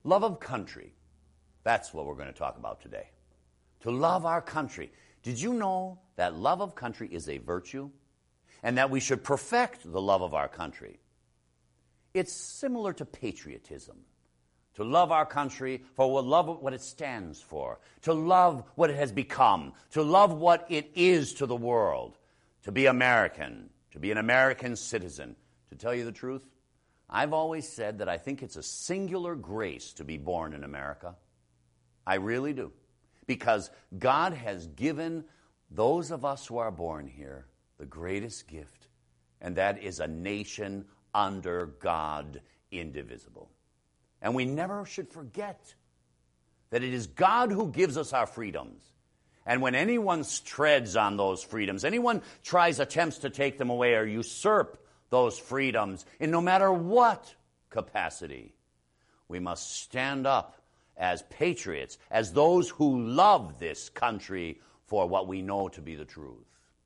Love of country. That's what we're going to talk about today. To love our country. Did you know that love of country is a virtue? And that we should perfect the love of our country? It's similar to patriotism. To love our country for love what it stands for. To love what it has become. To love what it is to the world. To be American. To be an American citizen. To tell you the truth, I've always said that I think it's a singular grace to be born in America. I really do. Because God has given those of us who are born here the greatest gift, and that is a nation under God, indivisible. And we never should forget that it is God who gives us our freedoms. And when anyone treads on those freedoms, anyone attempts to take them away or usurp those freedoms in no matter what capacity, we must stand up as patriots, as those who love this country for what we know to be the truth.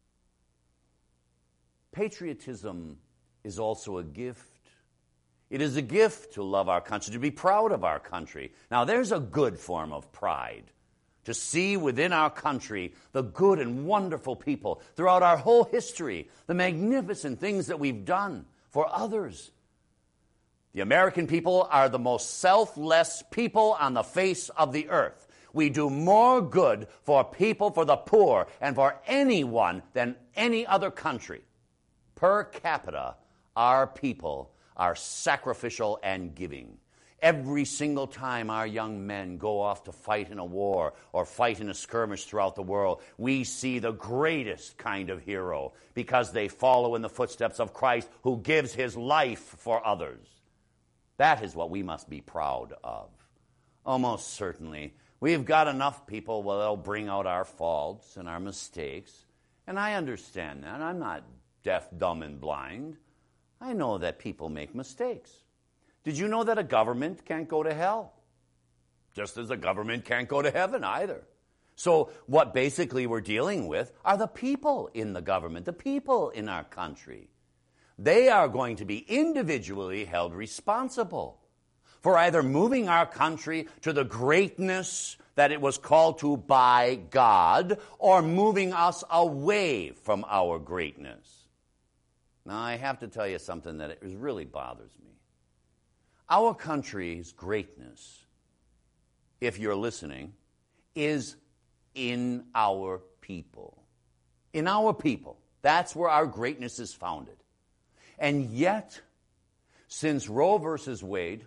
Patriotism is also a gift. It is a gift to love our country, to be proud of our country. Now, there's a good form of pride, to see within our country the good and wonderful people throughout our whole history, the magnificent things that we've done for others. The American people are the most selfless people on the face of the earth. We do more good for people, for the poor, and for anyone than any other country. Per capita, our people are sacrificial and giving. Every single time our young men go off to fight in a war or fight in a skirmish throughout the world, we see the greatest kind of hero because they follow in the footsteps of Christ who gives his life for others. That is what we must be proud of. Almost certainly, we've got enough people that'll bring out our faults and our mistakes, and I understand that. I'm not deaf, dumb, and blind. I know that people make mistakes. Did you know that a government can't go to hell? Just as a government can't go to heaven either. So what basically we're dealing with are the people in the government, the people in our country. They are going to be individually held responsible for either moving our country to the greatness that it was called to by God or moving us away from our greatness. Now, I have to tell you something that it really bothers me. Our country's greatness, if you're listening, is in our people. In our people. That's where our greatness is founded. And yet, since Roe versus Wade,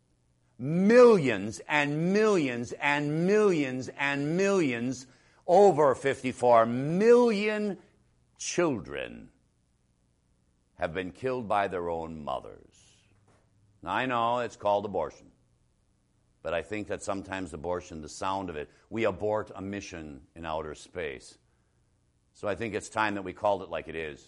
millions and millions and millions and millions, over 54 million children have been killed by their own mothers. Now, I know it's called abortion, but I think that sometimes abortion, the sound of it, we abort a mission in outer space. So I think it's time that we called it like it is.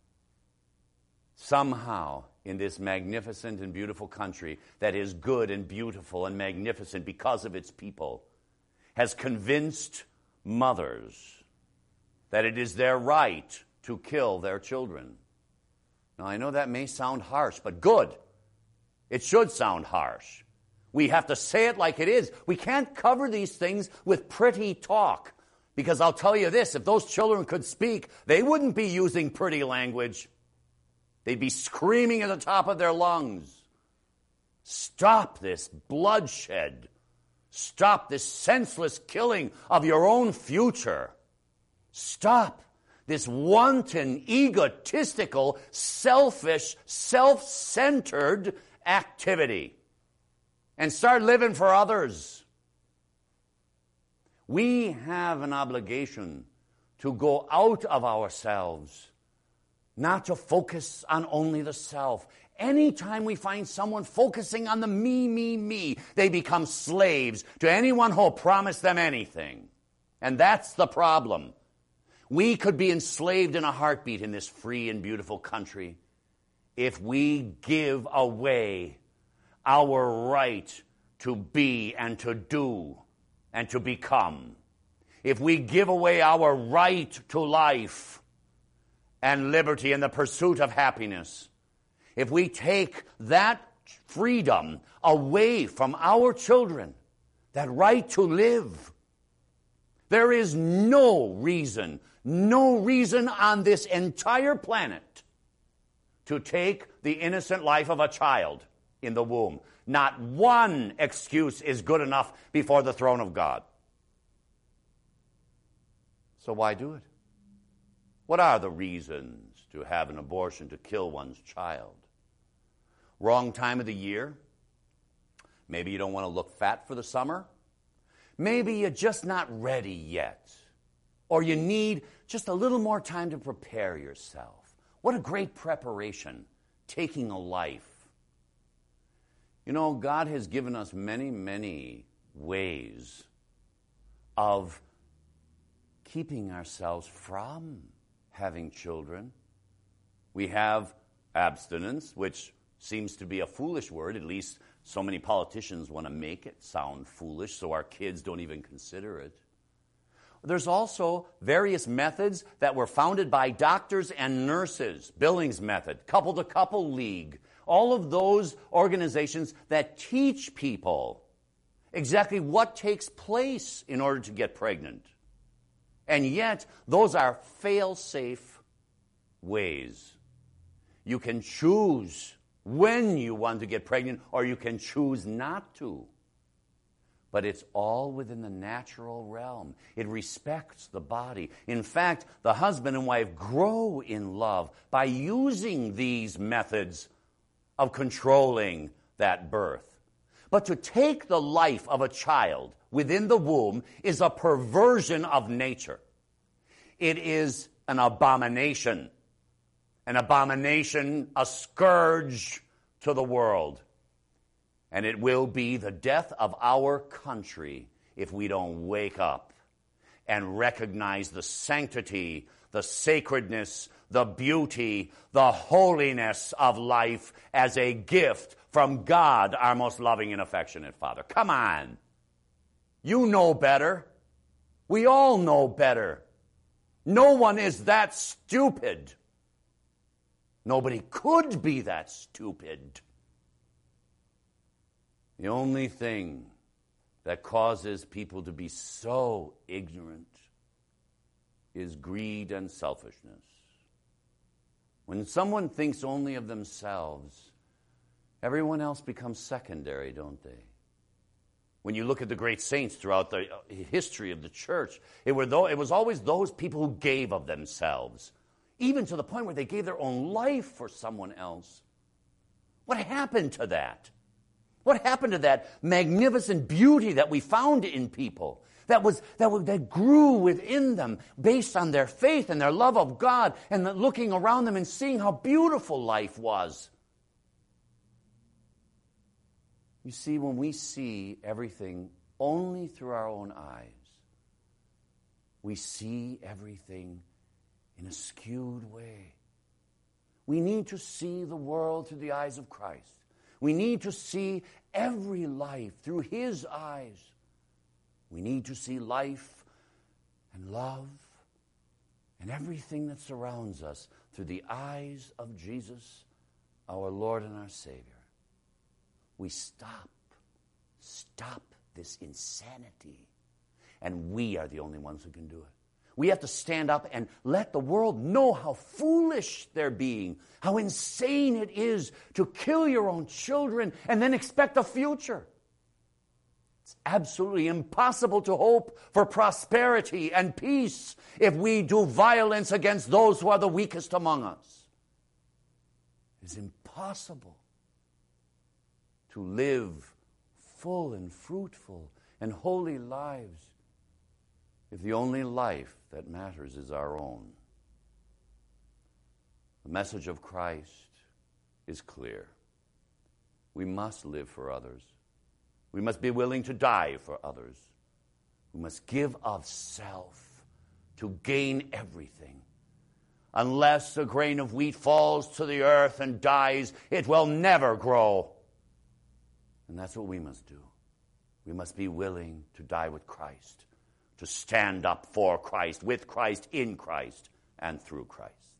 Somehow, in this magnificent and beautiful country that is good and beautiful and magnificent because of its people, has convinced mothers that it is their right to kill their children. Now, I know that may sound harsh, but good. It should sound harsh. We have to say it like it is. We can't cover these things with pretty talk. Because I'll tell you this, if those children could speak, they wouldn't be using pretty language. They'd be screaming at the top of their lungs. Stop this bloodshed. Stop this senseless killing of your own future. Stop this wanton, egotistical, selfish, self-centered activity. And start living for others. We have an obligation to go out of ourselves, not to focus on only the self. Anytime we find someone focusing on the me, they become slaves to anyone who'll promise them anything. And that's the problem. We could be enslaved in a heartbeat in this free and beautiful country if we give away our right to be and to do and to become. If we give away our right to life and liberty and the pursuit of happiness, if we take that freedom away from our children, that right to live. There is no reason on this entire planet to take the innocent life of a child in the womb. Not one excuse is good enough before the throne of God. So why do it? What are the reasons to have an abortion, to kill one's child? Wrong time of the year? Maybe you don't want to look fat for the summer? Maybe you're just not ready yet. Or you need just a little more time to prepare yourself. What a great preparation, taking a life. You know, God has given us many, many ways of keeping ourselves from having children. We have abstinence, which seems to be a foolish word. At least so many politicians want to make it sound foolish, so our kids don't even consider it. There's also various methods that were founded by doctors and nurses. Billings method, couple-to-couple league. All of those organizations that teach people exactly what takes place in order to get pregnant. And yet, those are fail-safe ways. You can choose when you want to get pregnant, or you can choose not to. But it's all within the natural realm. It respects the body. In fact, the husband and wife grow in love by using these methods of controlling that birth. But to take the life of a child within the womb is a perversion of nature. It is an abomination. An abomination, a scourge to the world. And it will be the death of our country if we don't wake up and recognize the sanctity, the sacredness, the beauty, the holiness of life as a gift from God, our most loving and affectionate Father. Come on. You know better. We all know better. No one is that stupid. Nobody could be that stupid. The only thing that causes people to be so ignorant is greed and selfishness. When someone thinks only of themselves, everyone else becomes secondary, don't they? When you look at the great saints throughout the history of the church, it was always those people who gave of themselves, even to the point where they gave their own life for someone else. What happened to that? What happened to that magnificent beauty that we found in people, that grew within them based on their faith and their love of God, and looking around them and seeing how beautiful life was? You see, when we see everything only through our own eyes, we see everything in a skewed way. We need to see the world through the eyes of Christ. We need to see every life through His eyes. We need to see life and love and everything that surrounds us through the eyes of Jesus, our Lord and our Savior. We stop this insanity, and we are the only ones who can do it. We have to stand up and let the world know how foolish they're being, how insane it is to kill your own children and then expect a future. It's absolutely impossible to hope for prosperity and peace if we do violence against those who are the weakest among us. It's impossible to live full and fruitful and holy lives if the only life that matters is our own. The message of Christ is clear. We must live for others. We must be willing to die for others. We must give of self to gain everything. Unless a grain of wheat falls to the earth and dies, it will never grow. And that's what we must do. We must be willing to die with Christ, to stand up for Christ, with Christ, in Christ, and through Christ.